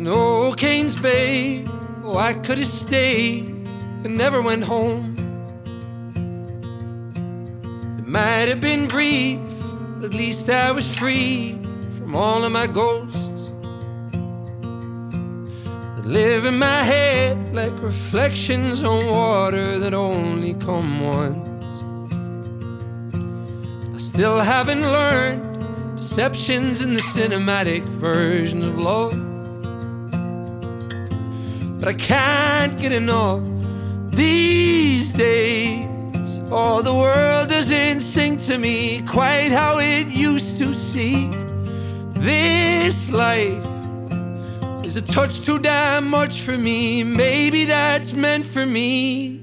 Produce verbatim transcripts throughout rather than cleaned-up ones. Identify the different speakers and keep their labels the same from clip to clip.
Speaker 1: And oh, Kane's Bay, oh, I could have stayed and never went home. It might have been brief, but at least I was free from all of my ghosts that live in my head like reflections on water that only come once. I still haven't learned deceptions in the cinematic version of love, but I can't get enough these days. Oh, the world doesn't sing to me quite how it used to. See, this life is a touch too damn much for me. Maybe that's meant for me,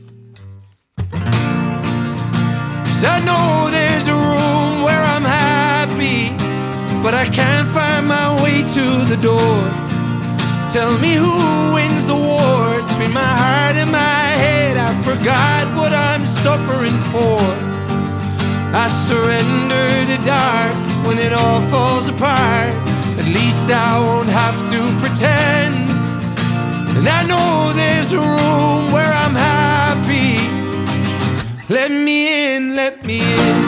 Speaker 1: 'cause I know there's a room where I'm happy, but I can't find my way to the door. Tell me who wins the war between my heart and my head. I forgot what I'm suffering for. I surrender to dark when it all falls apart. At least I won't have to pretend. And I know there's a room where I'm happy. Let me in, let me in.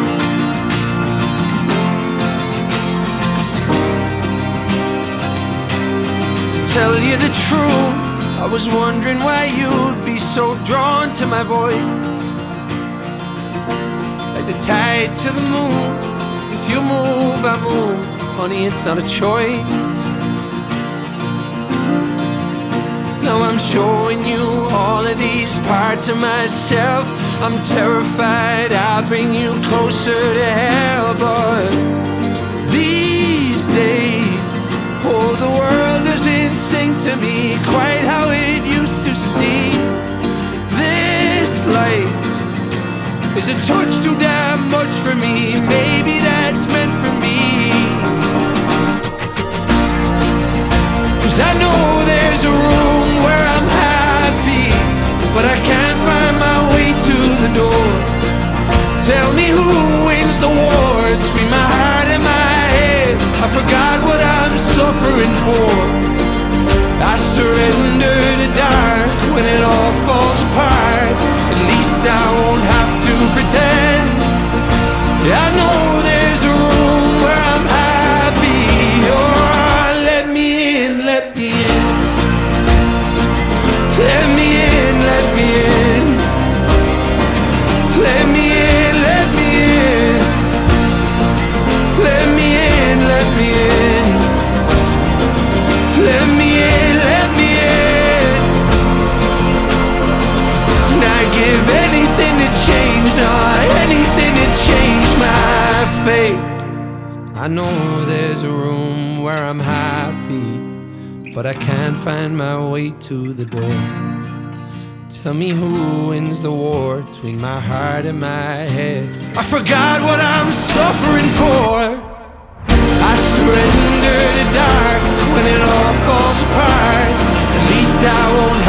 Speaker 1: Tell you the truth, I was wondering why you'd be so drawn to my voice, like the tide to the moon. If you move, I move. Honey, it's not a choice. Now I'm showing you all of these parts of myself. I'm terrified I'll bring you closer to hell, but these days, oh, the world doesn't sing to me quite how it used to. See, this life is a touch too damn much for me. Maybe that's meant for me, 'cause I know there's a room where I'm happy, but I can't find my way to the door. Tell me who wins the war between my heart and my head. I forgot what I'm suffering for. I surrender to dark when it all falls apart. At least I won't have to pretend. I know there's a room where I'm happy. Oh, let me in, let me in. Let me in, let me in. Let me in, let me in. Let me in, let me in. Let me in, let me in. And I give anything to change, not anything to change my fate. I know there's a room where I'm happy, but I can't find my way to the door. Tell me who wins the war between my heart and my head. I forgot what I'm suffering for. I surrender to dark when it all falls apart. At least I won't